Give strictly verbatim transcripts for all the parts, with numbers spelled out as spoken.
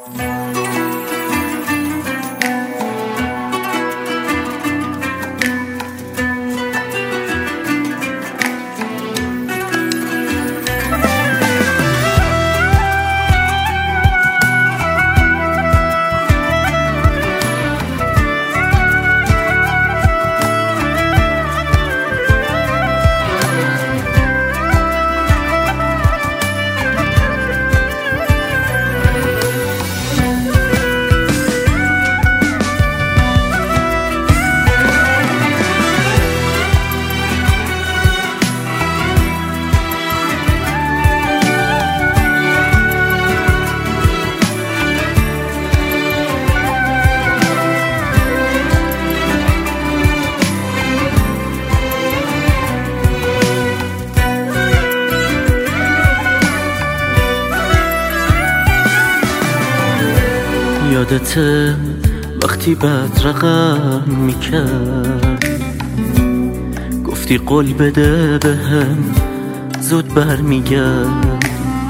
یادته وقتی بدرقم میکرد گفتی قول بده بهم زود برمیگرد.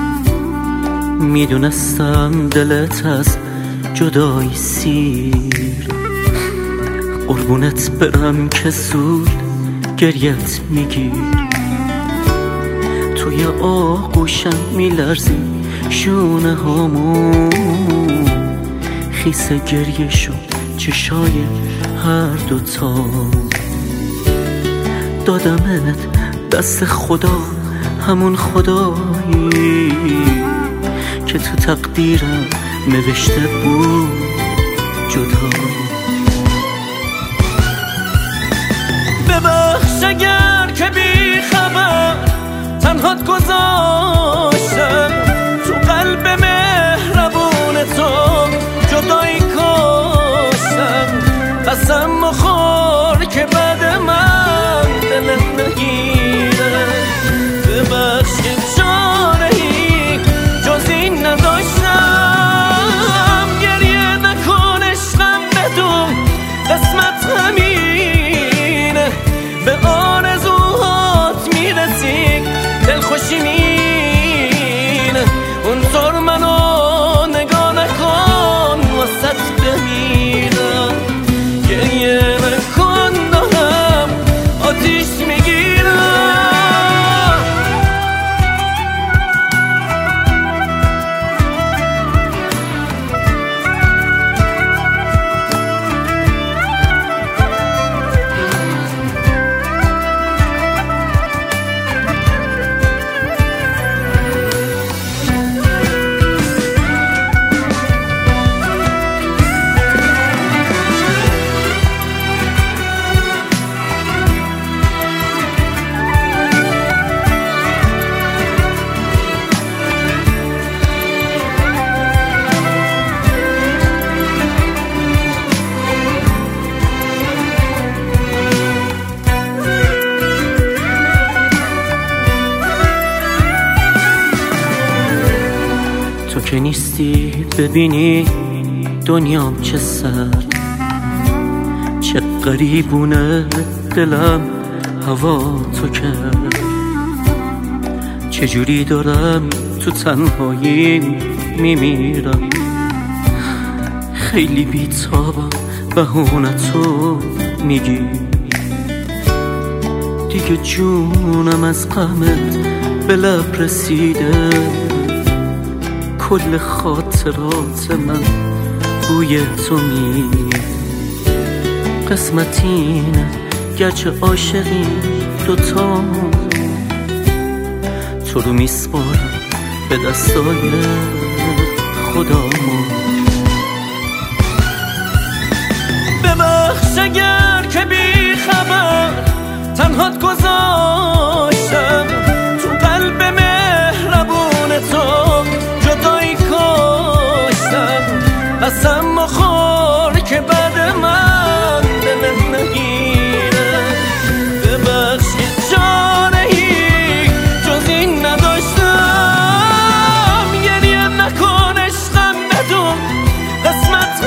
میدونستم دلت از جدایی سیر، قربونت برم که زود گریت میگیر. توی آغوشم میلرزی شونه هامون، خیس گریه شد چشای هر دوتا. دادمت دست خدا، همون خدایی که تو تقدیرم نوشته بود جدا. ببخش اگر که بی خبر تنهات گذاشتم، تو قلب مهربون تو جدایی کاشتم. قسم مخور که بعد من دلت نگیره. ببخش که چاره‌ای جز این نداشتم. گریه نکن عشقم بدون قسمت همینه. به آرزوهات میرسی دلخوشی مینه. اونطور منو نگاه نکن واسط بمیرم. گریه نکن دارم آتیش میگیرم. تو که نیستی ببینی دنیام چه سرد، چه غریبونه دلم هوا تو کرد. چجوری دارم تو تنهایی میمیرم. خیلی بی‌تابم بهونتو میگی. دیگه جونم از غمت به لب رسیده. کل خاطرات من بوی تو میده. قسمت اینه گرچه عاشقی دوتا، تو رو میسپارم به دستای خدامون. ببخش اگر که بی خبر تنهات گذاشتم، تو قلب مهربون تو جدایی کاشتم. قسم مخور که بعد من دلت نگیره. ببخش که چاره‌ای جز این نداشتم. گریه نکن عشقم بدون قسمت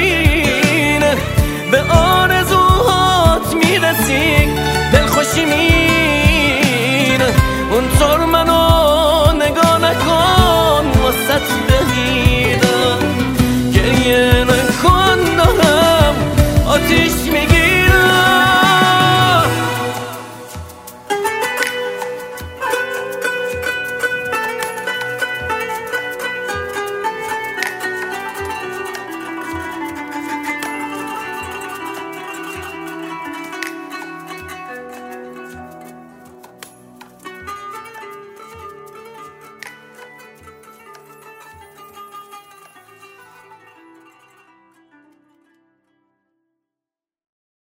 همینه. به آرزوهات میرسی دلخوشی می